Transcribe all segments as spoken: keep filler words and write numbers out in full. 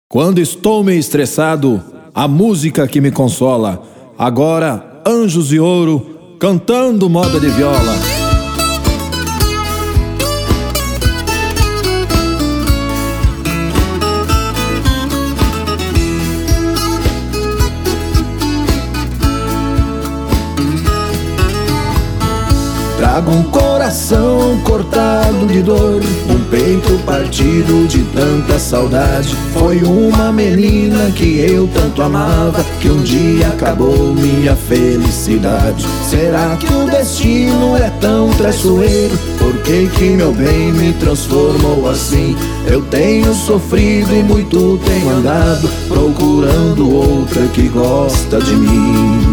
Quando estou meio estressado, a música que me consola. Agora, Anjos de Ouro, cantando moda de viola. Trago um coração cortado de dor, um peito partido de tanta saudade. Foi uma menina que eu tanto amava, que um dia acabou minha felicidade. Será que o destino é tão traiçoeiro? Por que que meu bem me transformou assim? Eu tenho sofrido e muito tenho andado, procurando outra que gosta de mim.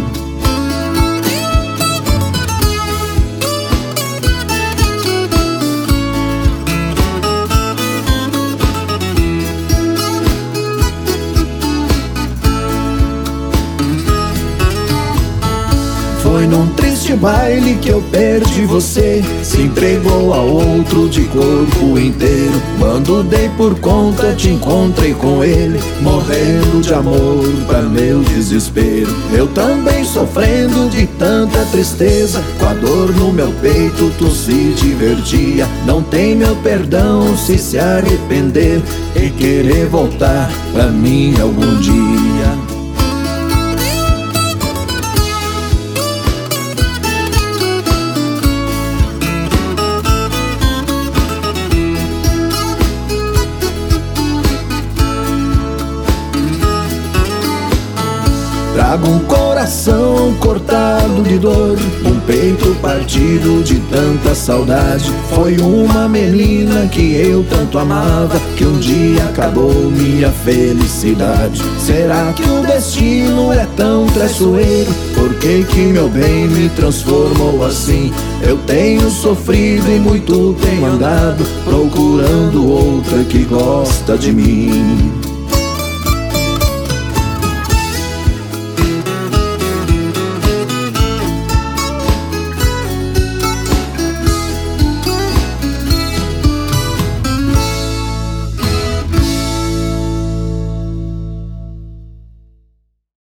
Foi num triste baile que eu perdi você, se entregou a outro de corpo inteiro. Quando dei por conta, te encontrei com ele, morrendo de amor pra meu desespero. Eu também sofrendo de tanta tristeza, com a dor no meu peito tu se divertia. Não tem meu perdão se se arrepender e querer voltar pra mim algum dia. Trago um coração cortado de dor, um peito partido de tanta saudade. Foi uma menina que eu tanto amava, que um dia acabou minha felicidade. Será que o destino é tão traiçoeiro? Por que que meu bem me transformou assim? Eu tenho sofrido e muito tenho andado, procurando outra que gosta de mim.